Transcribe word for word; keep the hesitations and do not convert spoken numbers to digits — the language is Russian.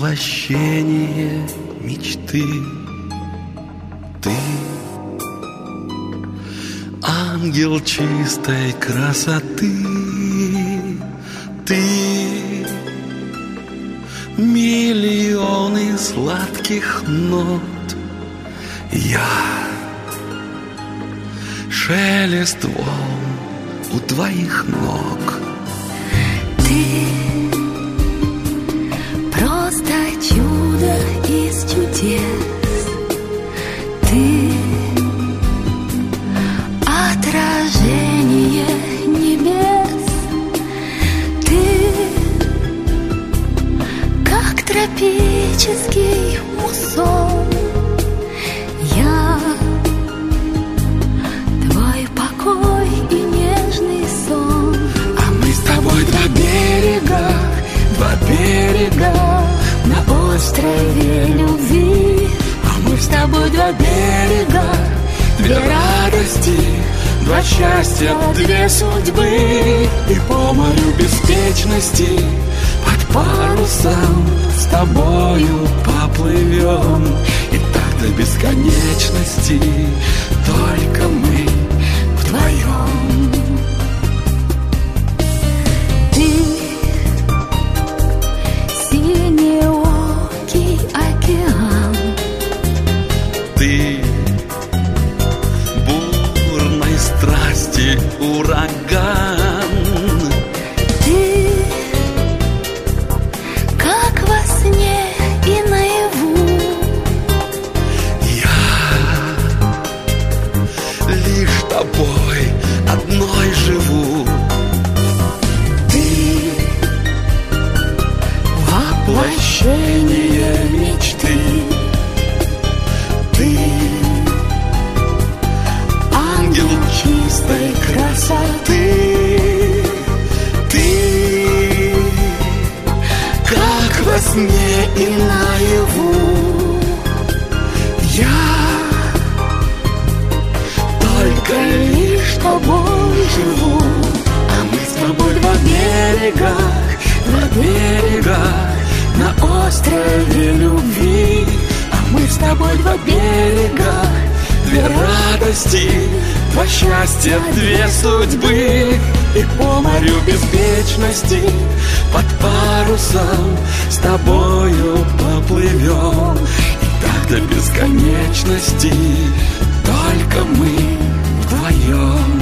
воплощение мечты. Ты ангел чистой красоты. Ты миллионы сладких нот. Я шелест волн у твоих ног. Ты просто чудо из чудес. Ты отражение небес. Ты как тропический муссон. Я твой покой и нежный сон. А мы с тобой два берега, два берега На острове любви. А мы с тобой два берега, две радости, два счастья, две судьбы. И по морю беспечности под парусом с тобою поплывем. И так до бесконечности только мы вдвоем. Ты синеокий океан. Ты бурной страсти ураган. Ты как во сне и наяву. Я лишь тобой одной живу. Ты воплощение мечты. Ты ангел чистой красоты. Ты как во сне и наяву. Я только лишь тобой живу. А мы с тобой два берега, два берега на острове любви. А мы с тобой два берега, две радости, два счастья, две судьбы. И по морю беспечности под парусом с тобою поплывем. И так до бесконечности только мы вдвоем.